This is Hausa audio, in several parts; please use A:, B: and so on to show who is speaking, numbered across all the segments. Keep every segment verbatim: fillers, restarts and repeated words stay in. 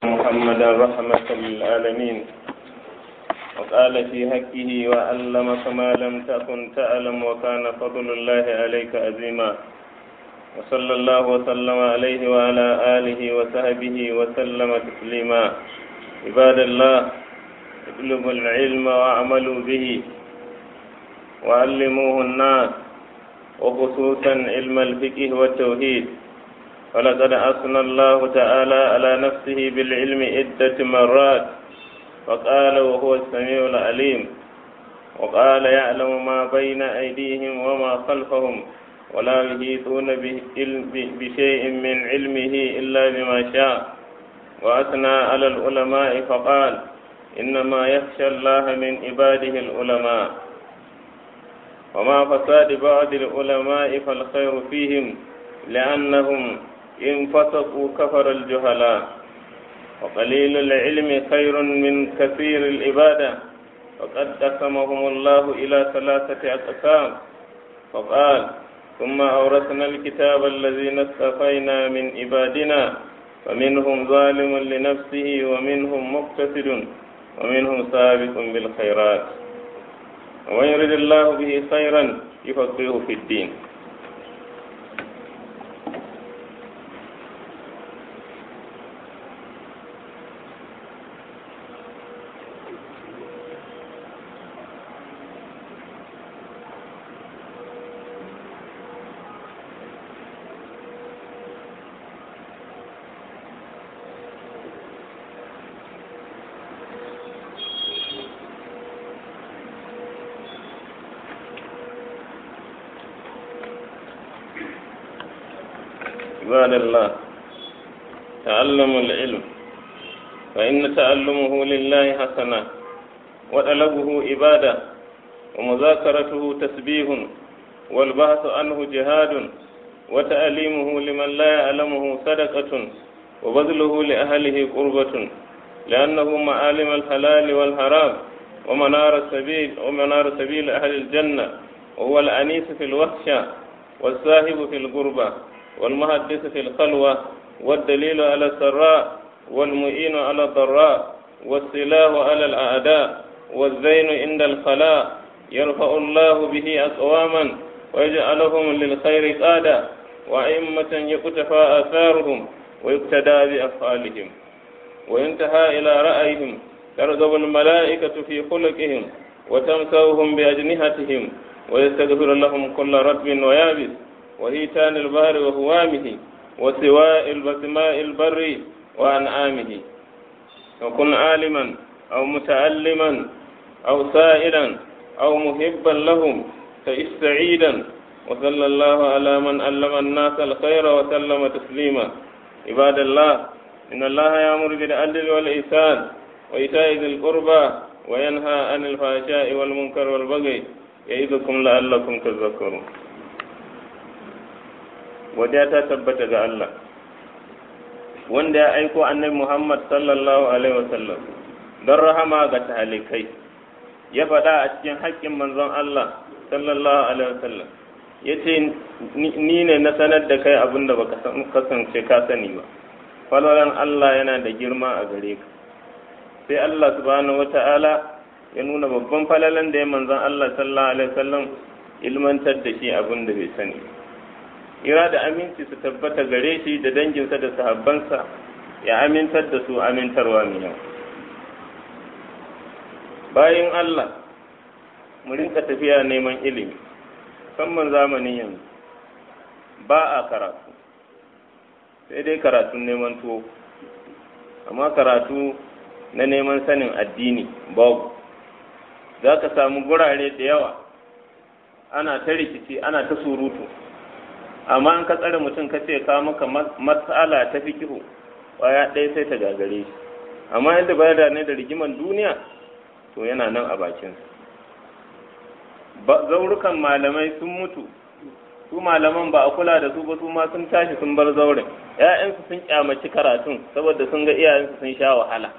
A: محمدا رحمة للعالمين وقال في حقه وعلمك ما لم تكن تعلم وكان فضل الله عليك عظيما وصلى الله وسلم عليه وعلى آله وصحبه وسلم تسليما عباد الله اطلبوا العلم واعملوا به وعلموه الناس وخصوصا علم الفقه والتوحيد ولقد أثنى الله تعالى على نفسه بالعلم عدة مرات وقال وهو السميع العليم وقال يعلم ما بين أيديهم وما خلفهم ولا يحيطون بشيء من علمه إلا بما شاء وأثنى على العلماء فقال إنما يخشى الله من عباده العلماء وما فساد بعض العلماء فالخير فيهم لأنهم إن فسقوا كفر الجهلاء وقليل العلم خير من كثير العبادة وقد قسمهم الله إلى ثلاثة أقسام فقال ثم أورثنا الكتاب الذين اصطفينا من عبادنا فمنهم ظالم لنفسه ومنهم مقتصد ومنهم سابق بالخيرات ومن يرد الله به خيرا يفقهه في الدين. عباد الله تعلموا العلم فإن تعلمه لله حسنة وطلبه عبادة ومذاكرته تسبيح والبحث عنه جهاد وتعليمه لمن لا يعلمه صدقة وبذله لأهله قربة لأنه معالم الحلال والحرام ومنار السبيل ومنار سبيل أهل الجنة وهو الأنيس في الوحشة والصاحب في القربة والمحدث في الخلوة والدليل على السراء والمؤين على الضراء والسلاح على الأعداء والزين عند الخلاء يرفع الله به أقواما ويجعلهم للخير قادة وأئمة يقتفى آثارهم ويقتدى بأفعالهم وينتهى إلى رأيهم ترغب الملائكة في خلقهم وتمسوهم بأجنحتهم ويستغفر لهم كل رطب ويابس وهيتان البحر وهوامه وسواء البسماء البر وأنعامه وكن عالما أو متعلما أو سائلا أو محبا لهم تعش سعيدا وصلى الله على من علم الناس الخير وسلم تسليما عباد الله إن الله يأمر بالعدل والإحسان وإيتاء ذي القربى وينهى عن الفحشاء والمنكر والبغي يعظكم لعلكم تذكرون. Wadda ta tabbata ga Allah wanda ya aiko annabi Muhammad sallallahu alaihi wasallam don rahama ga talikai ya faɗa a cikin haƙƙin manzon Allah sallallahu alaihi wasallam yace ni ne na sanar da kai abinda baka kasance ka sani ba falalan Allah yana da girma a gare ka sai Allah subhanahu wataala ya nuna babban falalan da ya manzon Allah sallallahu alaihi wasallam ilmantar da shi abinda bai sani ba. Ira da aminci su tabbata gare shi da danginsa da sahabbansa ya amintar da su amintarwa mai yau. Bayan Allah, mu rinka tafiya neman ilimi, musamman zamanin yanzu, ba a karatu, sai dai karatun neman tuwo, amma karatu na neman sanin addini babu. Za ka samu gurare da yawa, ana ta rikici, ana ta surutu. Amma an ka tsare mutum ka ce ka maka matsala ta fikihu waya ɗaya sai ta gagare shi amma yadda ba da ne da rigiman duniya to yana nan a bakinsa zaurukan malamai sun mutu su malaman ba a kula da su ba su ma sun tashi sun bar zauren ƴaƴansu sun kyamaci karatun saboda sun ga iyayensu sun sha wahala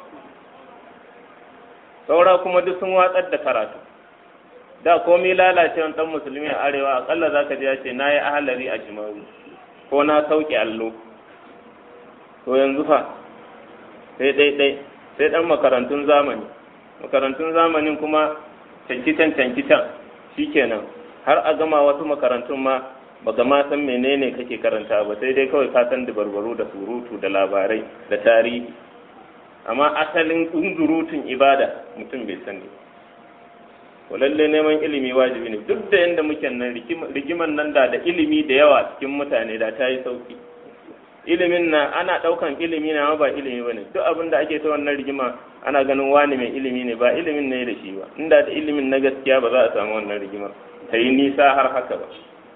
A: saura kuma duk sun watsar da karatu da komai lalacewan dan musulmi a arewa akalla zaka ji ya ce nayi ahalari a shimaru ko na sauke allo to yanzu fa sai ɗaiɗai sai ɗan makarantun zamani makarantun zamanin kuma cankitan cankitan shikenan har a gama wasu makarantun ma baka ma san menene kake karanta ba sai dai kawai ka san dabarbaru da surutu da labarai da tarihi amma asalin zunzurutun ibada mutum bai sani ko lalle neman ilimi wajibi ne duk da yanda muke nan rigiman nan da da ilimi da yawa cikin mutane da ta yi sauki ilimin na ana daukan ilimi na ba ilimi bane duk abin da ake ta wannan rigima ana ganin wani mai ilimi ne ba ilimin ne da shi ba inda da ilimin na gaskiya ba za a samu wannan rigima ta yi nisa har haka ba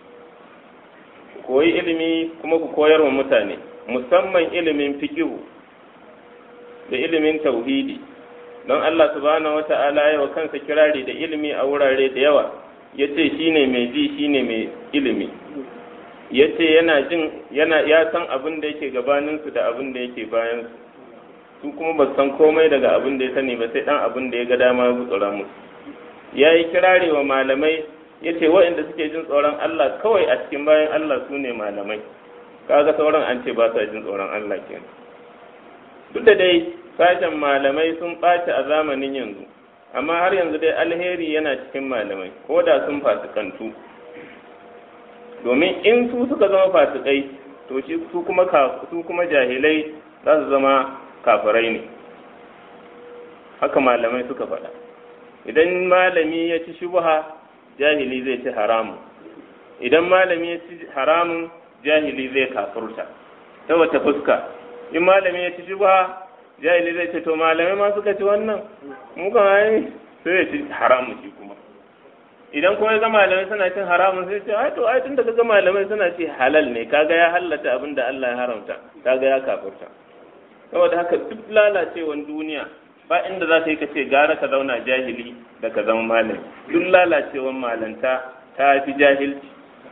A: koyi ilimi kuma ku koyar wa mutane musamman ilimin fiqhu da ilimin tauhidi don Allah subhanahu wata'ala ya wa kansa kirari da ilimi a wurare da yawa yace shine mai ji shine mai ilimi yace yana jin yana ya san abin da yake gabanin su da abin da yake bayan su su kuma ba san komai daga abin da ya sani ba sai dan abin da ya ga dama ya tsora musu yayi kirari wa malamai yace waɗanda suke jin tsoron Allah kawai a cikin bayan Allah su ne malamai kaga sauran an ce ba sa jin tsoron Allah kenan duk da dai sashen malamai sun ɓaci a zamanin yanzu amma har yanzu dai alheri yana cikin malamai ko da sun fasikantu domin in su suka zama fasikai to shi su kuma su kuma jahilai za su zama kafirai ne haka malamai suka faɗa idan malami ya ci shubha jahili zai ci haramun idan malami ya ci haramun jahili zai kafurta ta wata fuska in malami ya ci shubha jahili zai ce to malamai ma suka ci wannan mu kan ai sai ya ci haramun shi kuma idan kuma ga malamai suna cin haramun sai ce ai to ai tun da kaga malamai suna ci halal ne kaga ya halatta abin da Allah ya haramta kaga ya kafurta saboda haka duk lalacewan duniya ba inda za ta yi kace gara ka zauna jahili da ka zama malami duk lalacewan malanta ta fi jahilci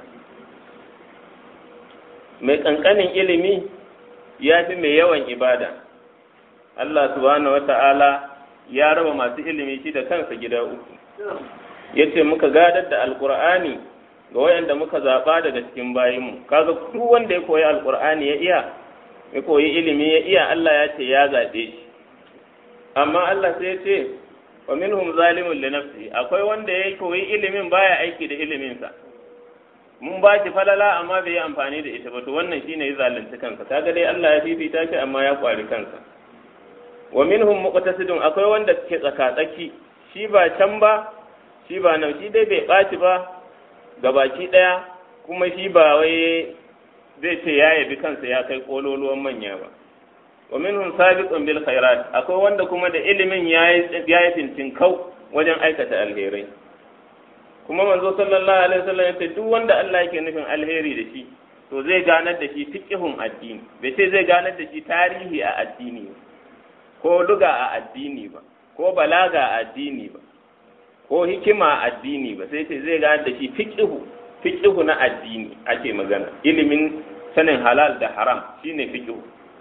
A: mai kankanin ilimi ya fi mai yawan ibada Allah subhanahu wata'ala ya raba masu ilimi shi da kansa gida uku yace muka gadar da alqur'ani ga wayanda muka zaba daga cikin bayinmu kaga duk wanda ya koyi alqur'ani ya iya ya koyi ilimi ya iya Allah ya ce ya zabe shi amma Allah sai ya ce wa minhum zalimun li nafsi akwai wanda ya koyi ilimin baya aiki da ilimin sa mun ba shi falala amma bai yi amfani da ita ba to wannan shine ya zalunci kansa kaga dai Allah ya fifita shi amma ya kwari kansa wa minhum muqtasidun akwai wanda ke tsaka-tsaki shi ba can ba shi ba nan shi dai bai ɓaci ba gabaki ɗaya kuma shi ba wai zai ce ya yabi kansa ya kai kololuwan manya ba wa minhum sabiqun bil khairat akwai wanda kuma da ilimin yayi yayi fintin kau wajen aikata alherai kuma manzo sallallahu alaihi wasallam ya ce duk wanda Allah yake nufin alheri da shi to zai ganar da shi fiqhun addini bai ce zai ganar da shi tarihi a addini ko luga a addini ba ko balaga a addini ba ko hikima a addini ba sai ce zai ganar da shi fiqhu fiqhu na addini ake magana ilimin sanin halal da haram shine fiqhu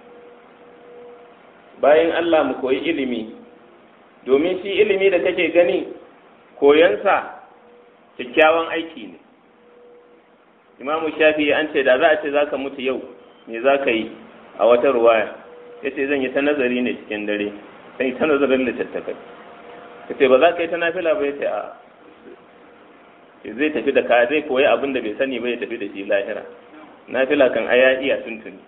A: bayan Allah mu koyi ilimi domin shi ilimi da kake gani koyansa kyakkyawan aiki ne Imamu Shafi'i an ce da za a ce zaka mutu yau me zaka yi a wata ruwaya yace zan yi ta nazari ne cikin dare sai ta nazarin littattafai yace ba za ka yi ta nafila ba yace a zai tafi da ka zai koyi abin da bai sani ba ya tafi da shi lahira nafila kan aya iya tuntuni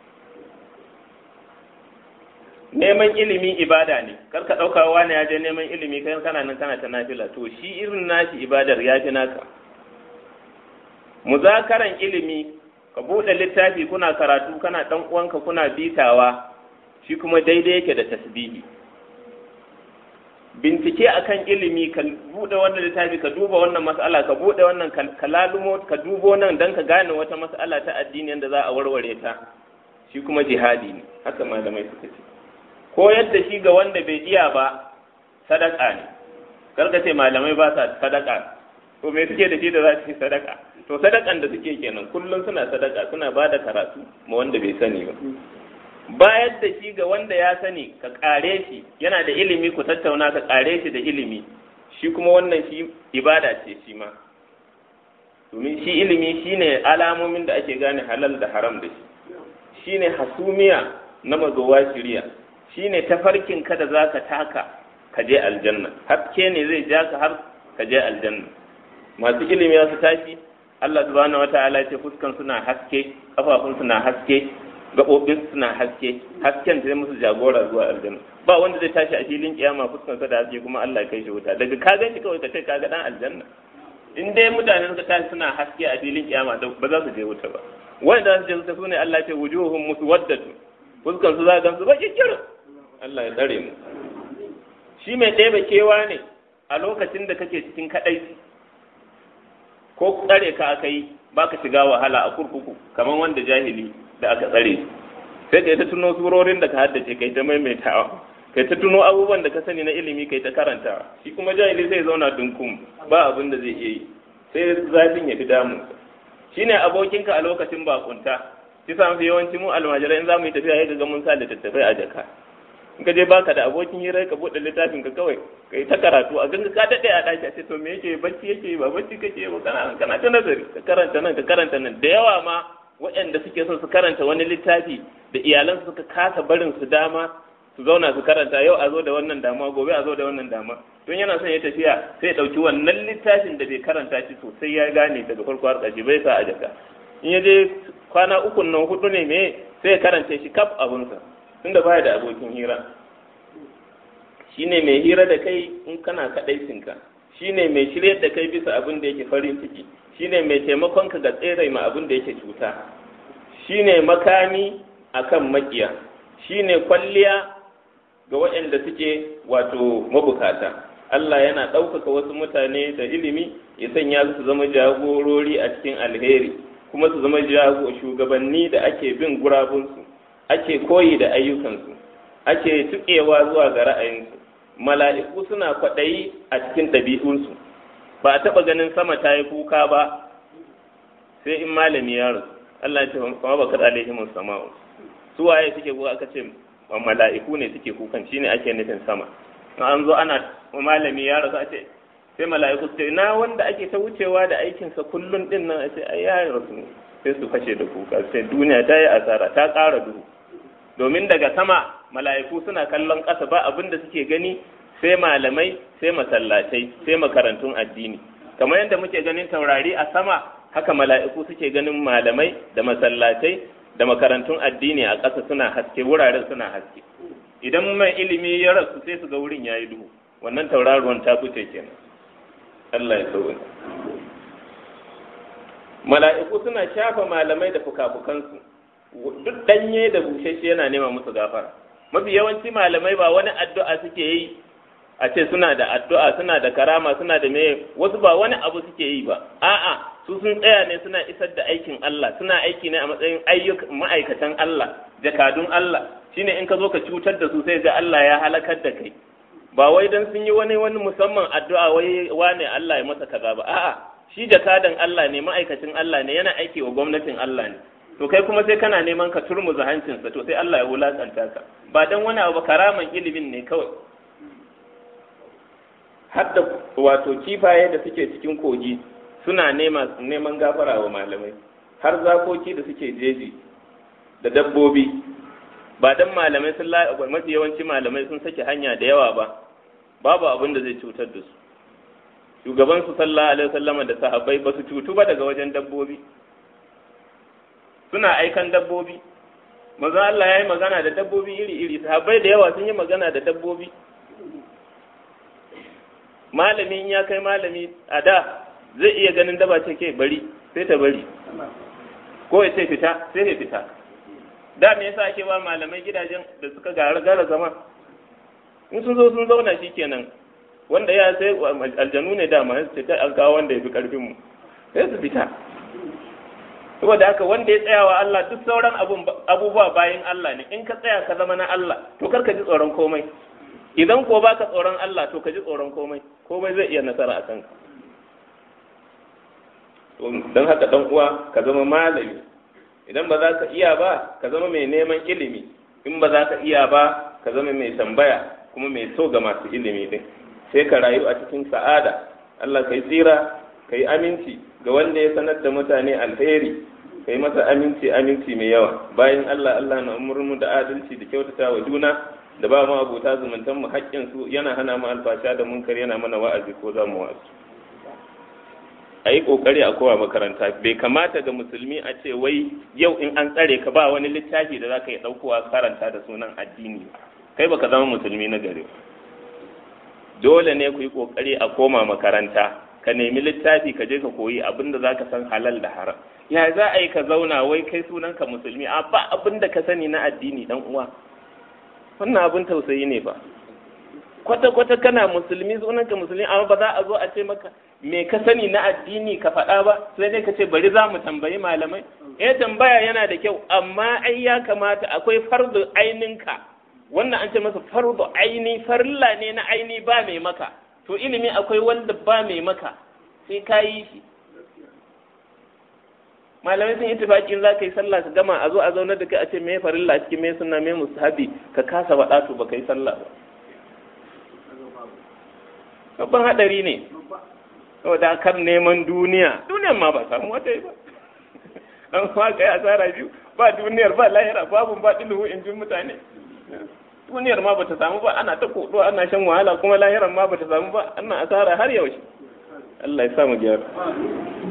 A: neman ilimi ibada ne kar ka dauka wani ya je neman ilimi kai kana nan kana ta nafila to shi irin nashi ibadar ya fi naka muzakaran ilimi ka bude littafi kuna karatu kana dan uwanka kuna bitawa shi kuma daidai yake da tasbihi bincike akan ilimi ka bude wannan littafi ka duba wannan mas'ala ka bude wannan ka lalumo ka dubo nan dan ka gane wata mas'ala ta addini yanda za a warware ta shi kuma jihadi ne haka malamai suka ce ko yadda shi ga wanda bai iya ba sadaka ne karka ce malamai ba sa sadaka to me suke da shi da za su yi sadaka to sadakan da suke kenan kullum suna sadaka suna ba da karatu ma wanda bai sani ba bayar da shi ga wanda ya sani ka kare shi yana da ilimi ku tattauna ka kare shi da ilimi shi kuma wannan shi ibada ce shi ma domin shi ilimi shine alamomin da ake gane halal da haram da shi shine hasumiya na mazowa shiriya shine tafarkin ka da zaka taka ka je aljanna, haske ne zai ja ka har ka je aljanna. Masu ilimi su tashi, Allah subhanahu wataala ya ce fuskan suna haske, kafafun suna haske, gabobin suna haske, hasken zai musu jagora zuwa aljanna. Ba wanda zai tashi a filin kiyama fuskan sa da haske kuma Allah ya kai shi wuta, daga ka ganshi kawai ka ce ka ga dan aljanna. In dai mutane suka tashi suna haske a filin kiyama ba za su je wuta ba. Wanda za su je wuta sune Allah ya ce wujuhum muswaddatu, fuskan su za ka gansu ba kikkiro. Allah ya tsare mu. Shi mai ɗebe kewa ne a lokacin da kake cikin kaɗai, ko tsare ka aka yi ba ka shiga wahala a kurkuku kamar wanda jahili da aka tsare, sai ka yi ta tuno surorin da ka haddace kai ta maimaitawa, kai ta tuno abubuwan da ka sani na ilimi kai ta karantawa. Shi kuma jahili sai zauna dunkum ba abin da zai iya yi, sai zafin ya fi damu. Shi ne abokinka a lokacin bakunta, shi sa mafi yawanci mu almajirai in za mu yi tafiya ya ga mun sa littattafai a jaka. In ka je baka da abokin hira ka buɗe littafin ka kawai ka yi ta karatu a ganga ka daɗe a ɗaki a ce to me yake bacci yake ba bacci kake ba kana kana ta nazari ka karanta nan ka karanta nan. Da yawa ma waɗanda suke son su karanta wani littafi da iyalansu suka kasa barin su dama su zauna su karanta, yau a zo da wannan dama gobe a zo da wannan dama, don yana son ya tafiya sai ya ɗauki wannan littafin da bai karanta shi sosai ya gane daga farko har ƙarshe bai sa a jaka. In ya je kwana uku nan hudu ne me sai ya karanta shi kaf abunsa tunda baya da abokin hira. Shine mai hira da kai in kana kaɗaicinka, shine mai shiryar da kai bisa abin da yake farin ciki, shine mai taimakon ka ga tsere ma abin da yake cuta, shine makami akan makiya, shine kwalliya ga waɗanda suke wato mabukata. Allah yana ɗaukaka wasu mutane da ilimi ya sanya su zama jagorori a cikin alheri, kuma su zama shugabanni da ake bin gurabunsu, ake koyi da ayyukansu, ake tuƙewa zuwa ga ra'ayinsu. Mala'iku suna kwaɗayi a cikin ɗabi'unsu, ba a taɓa ganin sama ta yi kuka ba sai in malami ya rasu. Allah ya ce kuma ba kaɗa alaihimun sama'u. Su waye suke kuka aka ce mala'iku ne suke kukan, shine ake nufin sama. An zo ana malami ya rasu a ce sai mala'iku su ce na wanda ake ta wucewa da aikinsa kullum ɗin nan a ce ai ya rasu, sai su fashe da kuka sai duniya ta yi asara ta ƙara duhu. Domin daga sama mala'iku suna kallon ƙasa ba abin da suke gani sai malamai, sai masallatai, sai makarantun addini. Kamar yadda muke ganin taurari a sama, haka mala'iku suke ganin malamai da masallatai da makarantun addini a ƙasa suna haske, wuraren suna haske. Idan mai ilimi ya rasu sai su ga wurin yayi duhu, wannan tauraruwan ta fice kenan. Allah ya sauke. Mala'iku suna shafa malamai da fukafukansu, duk danye da bushashe yana nema musu gafara. Mafi yawanci malamai ba wani addu'a suke yi a ce suna da addu'a, suna da karama, suna da meye, wasu ba wani abu suke yi ba. A'a, su sun tsaya ne suna isar da aikin Allah, suna aiki ne a matsayin ayyukan ma'aikatan Allah, jakadun Allah. Shine in ka zo ka cutar da su sai ga Allah ya halakar da kai. Ba wai dan sun yi wani wani musamman addu'a wai wane Allah ya masa kaza ba. A'a, shi jakadan Allah ne, ma'aikacin Allah ne, yana aiki wa gwamnatin Allah ne. To kai kuma sai kana neman ka turmuza hancinsa, to sai Allah ya wulakanta ka. Ba dan wani abu karaman ilimin ne kawai. Har da wato kifaye da suke cikin kogi suna nema neman gafara wa malamai, har zakoki da suke jeji da dabbobi. Ba dan malamai sun la mafi yawanci malamai sun sake hanya da yawa ba, babu abin da zai cutar da su. Shugaban su sallallahu alaihi wasallam da sahabbai ba su cutu ba daga wajen dabbobi. Suna aikan dabbobi. Manzo Allah ya yi magana da dabbobi iri-iri, sahabbai da yawa sun yi magana da dabbobi. Malami ya kai malami a da zai iya ganin daba ce ke bari sai ta bari, ko ya ce fita sai ya fita. Da me yasa ake ba malamai gidajen da suka gara gara zama? In sun zo sun zauna shi kenan, wanda ya sai aljanu ne dama sai su ce an kawo wanda ya fi karfin mu sai su fita. Saboda haka wanda ya tsaya wa Allah duk sauran abubuwa bayan Allah ne. In ka tsaya ka zama na Allah to kar ka ji tsoron komai. Idan ko baka tsoron Allah to ka ji tsoron komai, komai zai iya nasara a kanka. Don haka dan uwa ka zama malami. Idan ba za ka iya ba ka zama mai neman ilimi, in ba za ka iya ba ka zama mai tambaya kuma mai so ga masu ilimi din. Sai ka rayu a cikin sa'ada. Allah kai tsira, kai aminci ga wanda ya sanar da mutane alheri, kai masa aminci aminci mai yawa. Bayan Allah Allah na umurmu da adalci da kyautata wa juna, da ba mu abota zumuntan mu haƙƙin su yana hana mu alfasha da munkar yana mana wa'azi ko za mu wa'azi. A yi ƙoƙari a kowa makaranta. Bai kamata ga musulmi a ce wai yau in an tsare ka ba wani littafi da za ka yi ɗaukowa karanta da sunan addini, kai baka zama musulmi na gari. Dole ne ku yi ƙoƙari a koma makaranta, ka nemi littafi ka je ka koyi abin da za ka san halal da haram. Ya za a yi ka zauna wai kai sunanka musulmi, a ba abin da ka sani na addini dan uwa. Wannan abin tausayi ne ba. Kwata-kwata kana musulmi sunanka musulmi, amma ba za a zo a ce maka me ka sani na addini ka faɗa ba, sai dai ka ce bari za mu tambayi malamai. Eh tambaya yana da kyau, amma ai ya kamata akwai fardu aininka. Wannan an ce masa fardu aini, farilla ne na aini ba mai maka. To ilimi akwai wanda ba mai maka, sai ka yi shi. Malamai sun yi tufaƙin za ka yi sallah ka gama a zo a zaunar da kai a ce me farilla a cikin me sunna me mustahabi ka kasa faɗa to ba ka yi sallah ba. Babban haɗari ne. Saboda kar neman duniya, duniyar ma ba samu wata yi ba. An kuma ka yi asara biyu, ba duniyar ba lahira babu ba ɗiluhu in ji mutane. Duniyar ma ba ta samu ba, ana ta koɗo ana shan wahala, kuma lahirar ma ba ta samu ba, ana asara har yaushe. Allah ya samu gyara.